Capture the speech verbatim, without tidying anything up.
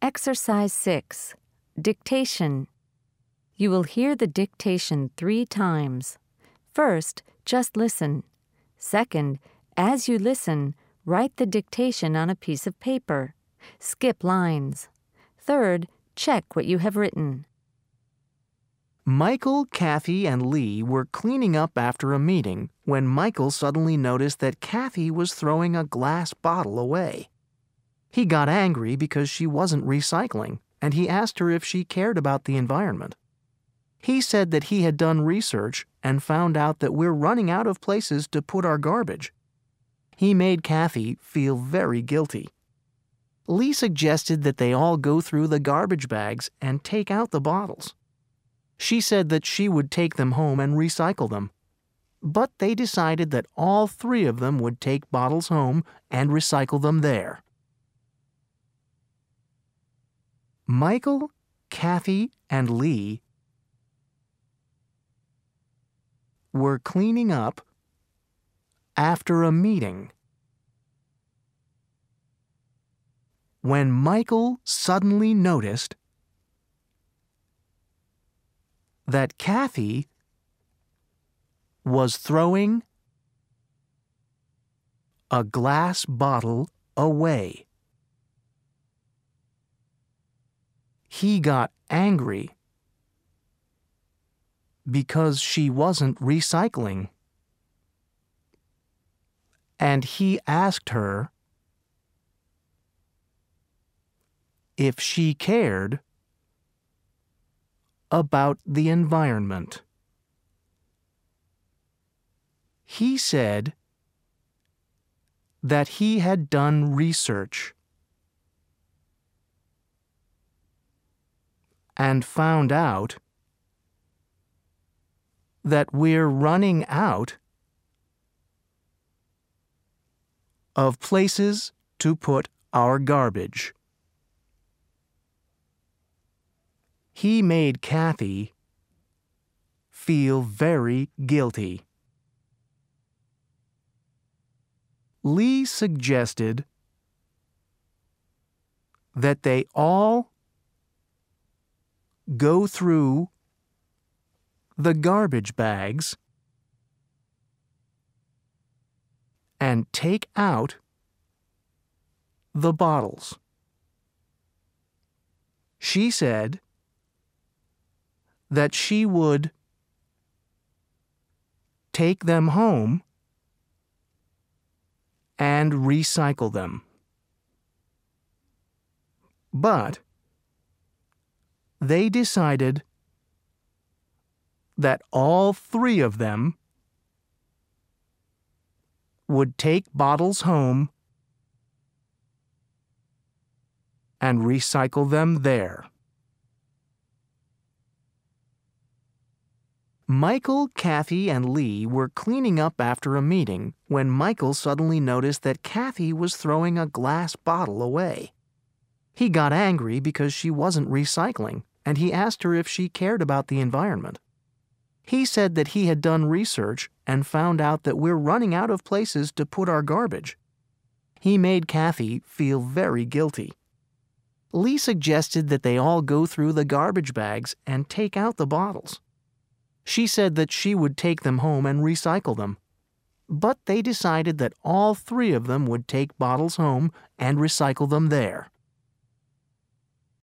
Exercise six. Dictation. You will hear the dictation three times. First, just listen. Second, as you listen, write the dictation on a piece of paper. Skip lines. Third, check what you have written. Michael, Kathy, and Lee were cleaning up after a meeting when Michael suddenly noticed that Kathy was throwing a glass bottle away. He got angry because she wasn't recycling, and he asked her if she cared about the environment. He said that he had done research and found out that we're running out of places to put our garbage. He made Kathy feel very guilty. Lee suggested that they all go through the garbage bags and take out the bottles. She said that she would take them home and recycle them. But they decided that all three of them would take bottles home and recycle them there. Michael, Kathy, and Lee were cleaning up after a meeting when Michael suddenly noticed that Kathy was throwing a glass bottle away. He got angry because she wasn't recycling, and he asked her if she cared about the environment. He said that he had done research and found out that we're running out of places to put our garbage. He made Kathy feel very guilty. Lee suggested that they all go through the garbage bags and take out the bottles. She said that she would take them home and recycle them. But they decided that all three of them would take bottles home and recycle them there. Michael, Kathy, and Lee were cleaning up after a meeting when Michael suddenly noticed that Kathy was throwing a glass bottle away. He got angry because she wasn't recycling, and he asked her if she cared about the environment. He said that he had done research and found out that we're running out of places to put our garbage. He made Kathy feel very guilty. Lee suggested that they all go through the garbage bags and take out the bottles. She said that she would take them home and recycle them. But they decided that all three of them would take bottles home and recycle them there.